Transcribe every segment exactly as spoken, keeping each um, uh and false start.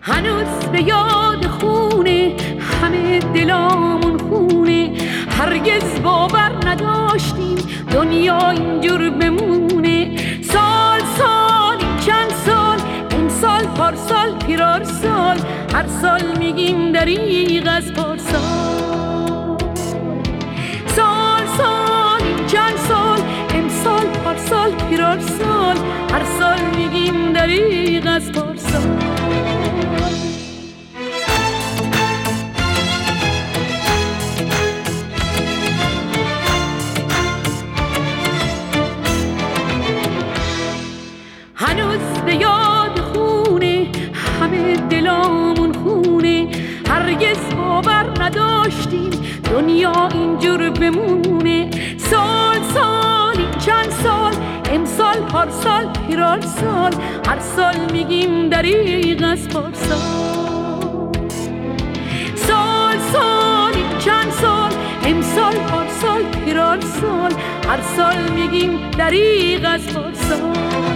هنوز به یاد خونه همه دلامون خونه، هرگز باور نداشتیم دنیا اینجور بمونه. سال سال این چند سال، امسال پارسال پیرار سال، هر سال میگیم دریغ از پارسال. سال سال این چند سال، امسال پارسال پیرار سال، هر سال میگیم دریغ از پارسال. هنوز به یاد خونه همه دلامون خونه، هرگز باور نداشتیم دنیا اینجور بمونه. سال سال این چند سال، امسال پارسال پیرار سال، هر سال میگیم دریغ از پارسال. سال سال این چند سال، امسال پارسال پیرار سال، هر سال میگیم دریغ از پارسال.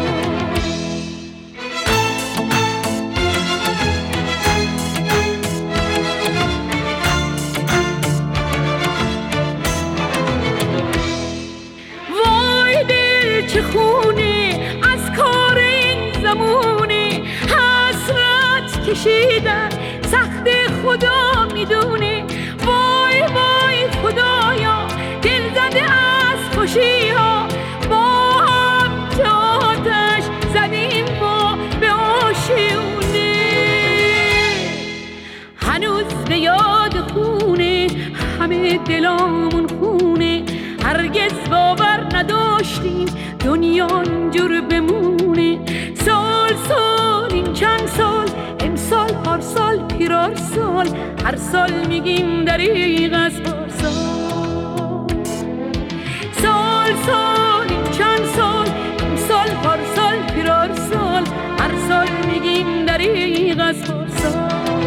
چه خونه از کار این زمونه، حسرت کشیدن سخت خدا میدونه. وای وای خدایا دل زده از خوشی ها، با هم که آتش زدیم ما به آشیونه. هنوز به یاد خونه همه دلامون خونه، هرگز باور نداشتیم دنیا اینجور بمونه. سال سال این چند سال، امسال پارسال پیرار سال، هر سال میگیم دریغ از پارسال. سال سال این چند سال، امسال پارسال پیرار سال، هر سال میگیم دریغ از پارسال.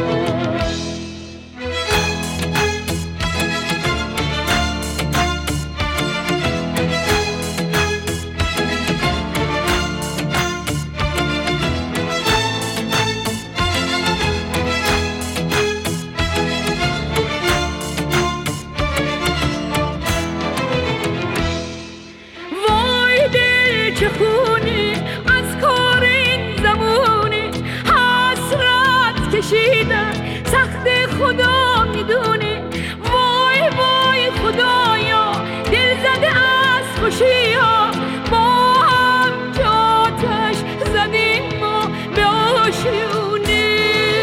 چه خونه از کار این زمونه، حسرت کشیدن سخت خدا میدونه. وای وای خدایا دل زده از خوشی ها، با هم که آتش زدیم ما به آشیونه.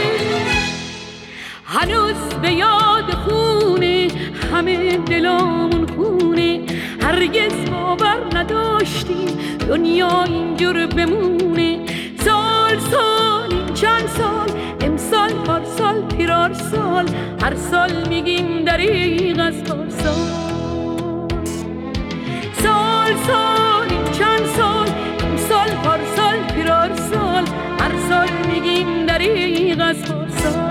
هنوز به یاد خونه همه دلامون خونه، هرگز باور نداشتیم دنیا اینجور بمونه. سال سال این چند سال، امسال پارسال پیرار سال، هر سال میگیم دریغ از پارسال. سال سال این چند سال، امسال پارسال پیرار سال، هر سال میگیم دریغ از پارسال.